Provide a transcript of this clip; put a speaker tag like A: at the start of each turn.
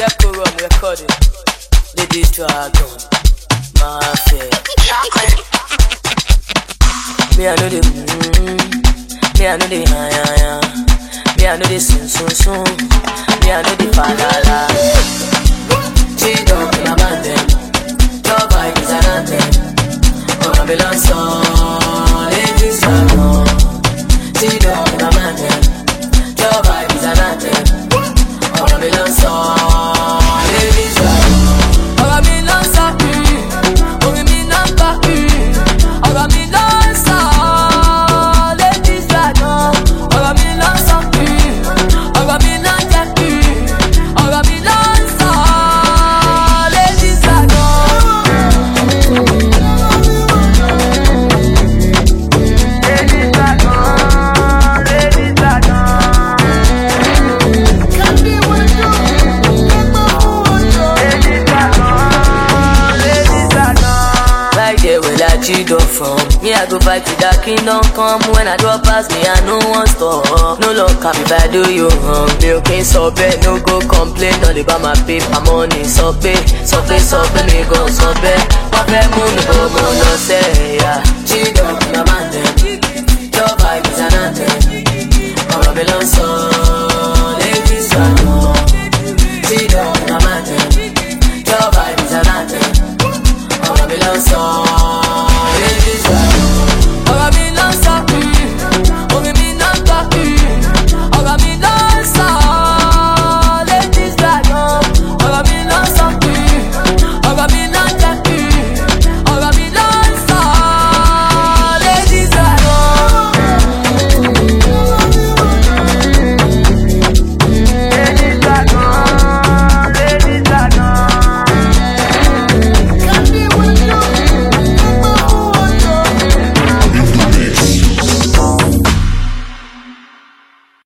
A: Decorum recording. Ladies Dragon. Mafia. Me I know the me I know the me I know the soon. Me I know the falala. She don't in a band them. Your vibe is an anthem. Oh, Babylon song. Ladies Dragon. She don't in a band them. Your vibe is an anthem. Oh, Babylon song. Ladies Dragon. Oh, Babylon song. Oh, Babylon song. Oh, Babylon song. Ladies Dragon. Oh, Babylon song. Oh, Babylon song. Oh, Babylon song. Ladies Chido from me, I go fight till that kingdom come. When I drop past me, I no one stop. No love cap if I do you wrong. Me okay, so bad, no go complain. All about my paper money, so pay, me go so bad. My bad moon, no say, yeah.